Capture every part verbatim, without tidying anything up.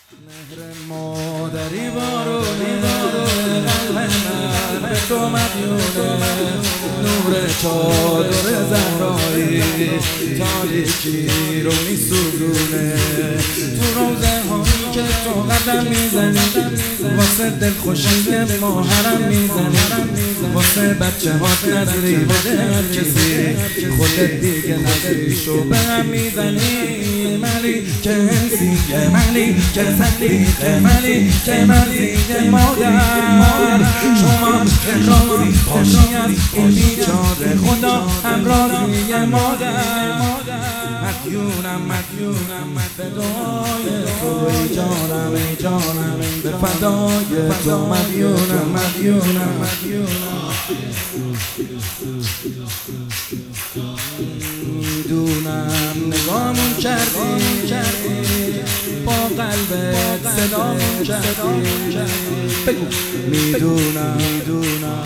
مهر مادری بارونه قلب من به تو مدیونه، نور چادر زهرایی تاریکی رو میسوزونه. تو روزه هایی که تو قدم میزنی واسه دل خوشی ما حرم میزنی، واسه بچه هات نظری بده هر کسی، خودت دیگه نظری شو به هم میزنی. ملی که انسی ملی که صدیق ملی که مرزی مادر، شما راضی باشی از این بیچاره خدا هم راضی مادر. مدیونم مدیونم فدای تو ای جانم ای جانم به فدای تو مدیونم مدیونم مدیونم. میدونم نگامون کردی با قلبت صدامون کردی، بگو میدونم میدونم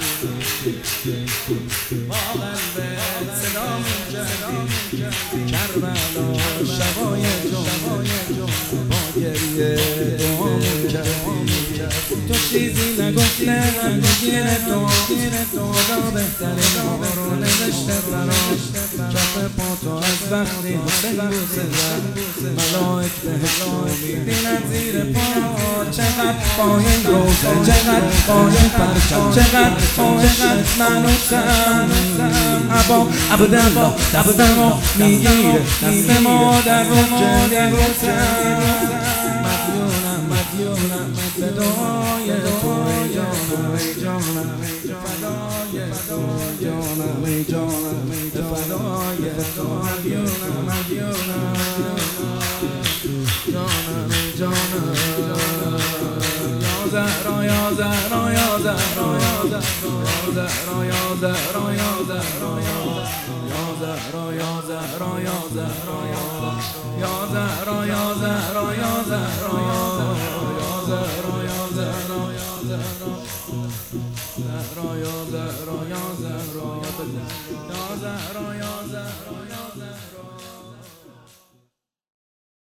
با قلبت صدامون کردی. کربلا شبای جمعه با گریه دعامون کردی. تو چیزی نگفته گیر تو خدا بهتره رو نوشته براش. کف پاتو از وقتی حسین بوسه زد ملائک بهش میبینن زیر پا. چقدر با این روزه چقدر با این پرچم چقدر عاشقت منوسم. عبا عبدالله دستمو میگیره دست مادر رو جنگ روزم. مدیونم مدیونم فدای تو ای جانم ای جانم فدای تو جانم ای جانم فدای تو مدیونم مدیونم جانم ای جانم. یا زهرا یا زهرا یا زهرا یا زهرا یا زهرا یا زهرا یا زهرا یا زهرا یا زهرا یا زهرا یا زهرا یا زهرا یا زهرا یا زهرا یا زهرا زهرا یا زهرا یا زهرا یا زهرا یا زهرا یا زهرا.